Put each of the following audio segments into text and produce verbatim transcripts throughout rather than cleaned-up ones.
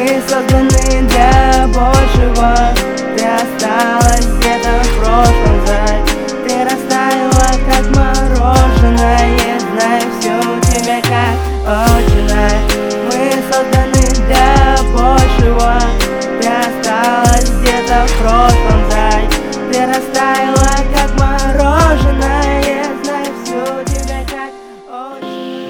Мы созданы для большего. Ты осталась где-то в прошлом, жаль. Ты растаяла, как мороженое. Знаю, всю тебя как очень жаль. Мы созданы для большего. Ты осталась где-то в прошлом, жаль. Ты растаяла, как мороженое. Знаю, всю тебя как очень.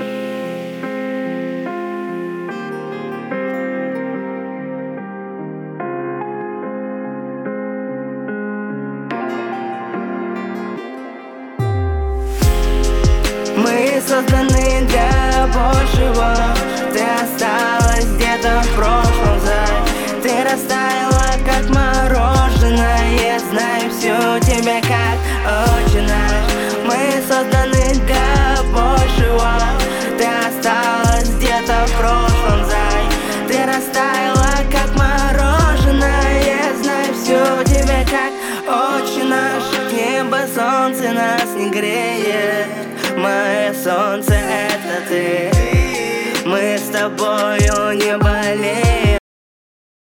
Мы созданы для большего. Ты осталась где-то в прошлом, жаль. Ты растаяла, как мороженое. Знаю, всю тебя как очень жаль. Мы созданы для большего. Ты осталась где-то в прошлом, жаль. Ты растаяла, как мороженое. Знаю, всю тебя как очень наше небо, солнце нас не греет. Мое солнце — это ты. Мы с тобою не болеем.